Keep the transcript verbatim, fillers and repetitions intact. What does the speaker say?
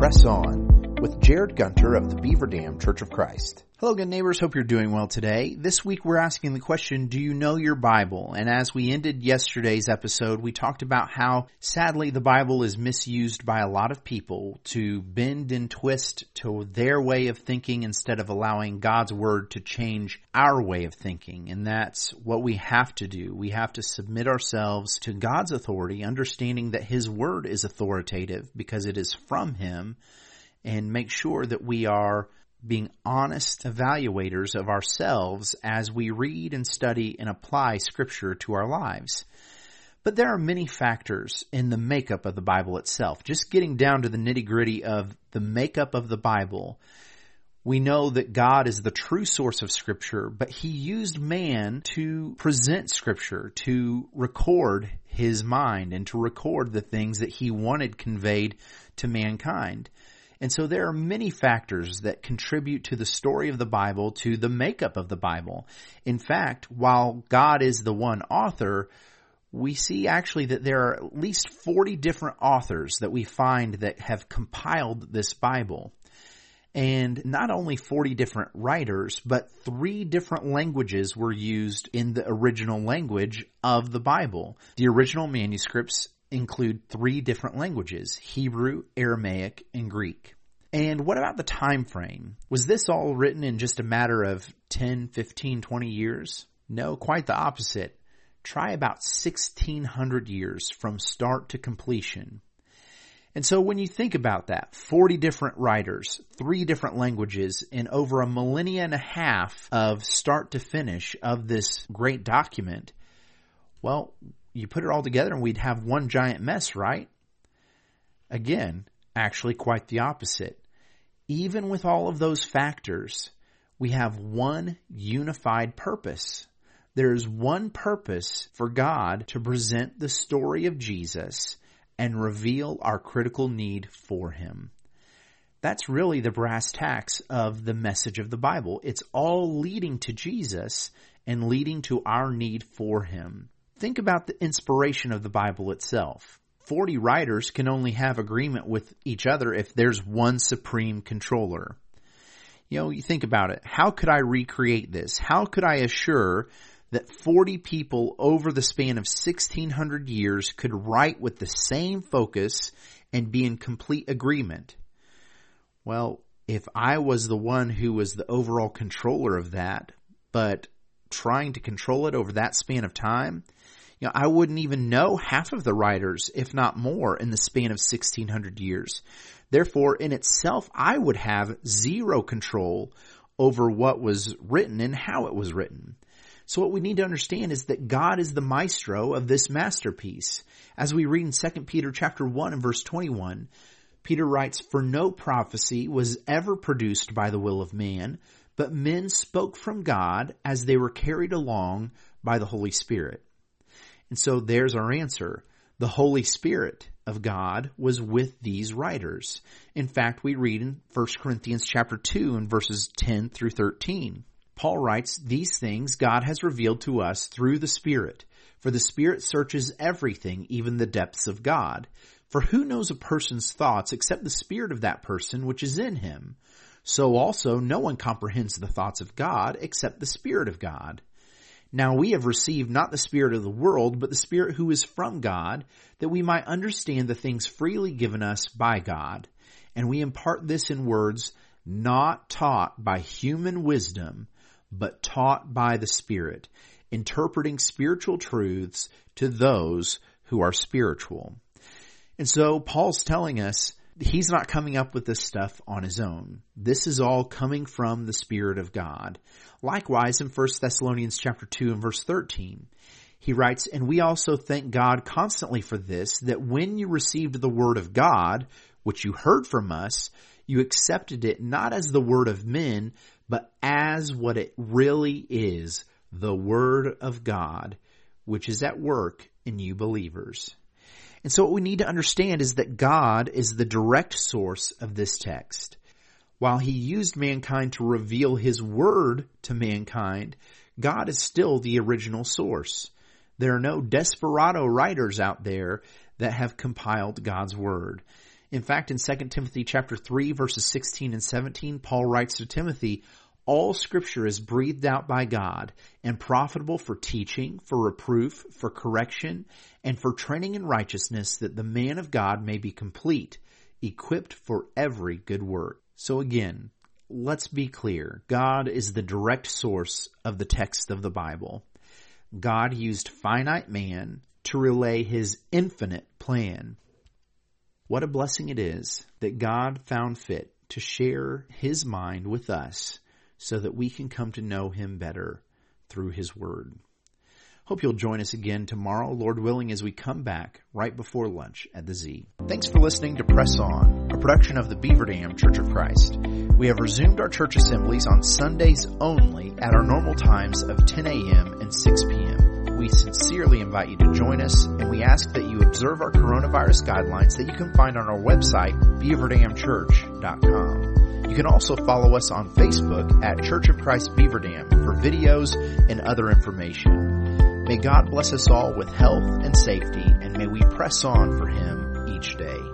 Press On with Jared Gunter of the Beaver Dam Church of Christ. Hello, good neighbors. Hope you're doing well today. This week we're asking the question, do you know your Bible? And as we ended yesterday's episode, we talked about how sadly the Bible is misused by a lot of people to bend and twist to their way of thinking instead of allowing God's Word to change our way of thinking. And that's what we have to do. We have to submit ourselves to God's authority, understanding that His Word is authoritative because it is from Him, and make sure that we are being honest evaluators of ourselves as we read and study and apply Scripture to our lives. But there are many factors in the makeup of the Bible itself. Just getting down to the nitty-gritty of the makeup of the Bible, we know that God is the true source of Scripture, but He used man to present Scripture, to record His mind, and to record the things that He wanted conveyed to mankind. And so there are many factors that contribute to the story of the Bible, to the makeup of the Bible. In fact, while God is the one author, we see actually that there are at least forty different authors that we find that have compiled this Bible. And not only forty different writers, but three different languages were used in the original language of the Bible. The original manuscripts include three different languages: Hebrew, Aramaic, and Greek. And what about the time frame? Was this all written in just a matter of ten, fifteen, twenty years? No, quite the opposite. Try about sixteen hundred years from start to completion. And so when you think about that, forty different writers, three different languages, and over a millennia and a half of start to finish of this great document, well, you put it all together and we'd have one giant mess, right? Again, actually quite the opposite. Even with all of those factors, we have one unified purpose. There is one purpose for God to present the story of Jesus and reveal our critical need for Him. That's really the brass tacks of the message of the Bible. It's all leading to Jesus and leading to our need for Him. Think about the inspiration of the Bible itself. Forty writers can only have agreement with each other if there's one supreme controller. You know, you think about it. How could I recreate this? How could I assure that forty people over the span of sixteen hundred years could write with the same focus and be in complete agreement? Well, if I was the one who was the overall controller of that, but trying to control it over that span of time, you know, I wouldn't even know half of the writers, if not more, in the span of sixteen hundred years. Therefore, in itself, I would have zero control over what was written and how it was written. So what we need to understand is that God is the maestro of this masterpiece. As we read in Second Peter chapter one and verse twenty-one, Peter writes, "For no prophecy was ever produced by the will of man, but men spoke from God as they were carried along by the Holy Spirit." And so there's our answer. The Holy Spirit of God was with these writers. In fact, we read in First Corinthians chapter two and verses ten through thirteen. Paul writes, "These things God has revealed to us through the Spirit. For the Spirit searches everything, even the depths of God. For who knows a person's thoughts except the spirit of that person which is in him? So also no one comprehends the thoughts of God except the Spirit of God. Now we have received not the spirit of the world, but the Spirit who is from God, that we might understand the things freely given us by God. And we impart this in words not taught by human wisdom, but taught by the Spirit, interpreting spiritual truths to those who are spiritual." And so Paul's telling us he's not coming up with this stuff on his own. This is all coming from the Spirit of God. Likewise, in First Thessalonians chapter two and verse thirteen, he writes, "And we also thank God constantly for this, that when you received the word of God, which you heard from us, you accepted it not as the word of men, but as what it really is, the Word of God, which is at work in you believers." And so what we need to understand is that God is the direct source of this text. While He used mankind to reveal His Word to mankind, God is still the original source. There are no desperado writers out there that have compiled God's Word. In fact, in Second Timothy chapter three, verses sixteen and seventeen, Paul writes to Timothy, "All Scripture is breathed out by God and profitable for teaching, for reproof, for correction, and for training in righteousness, that the man of God may be complete, equipped for every good work." So again, let's be clear. God is the direct source of the text of the Bible. God used finite man to relay his infinite plan. What a blessing it is that God found fit to share his mind with us so that we can come to know him better through his word. Hope you'll join us again tomorrow, Lord willing, as we come back right before lunch at the Z. Thanks for listening to Press On, a production of the Beaver Dam Church of Christ. We have resumed our church assemblies on Sundays only at our normal times of ten a.m. and six p.m. We sincerely invite you to join us, and we ask that you observe our coronavirus guidelines that you can find on our website, beaver dam church dot com. You can also follow us on Facebook at Church of Christ Beaver Dam for videos and other information. May God bless us all with health and safety, and may we press on for him each day.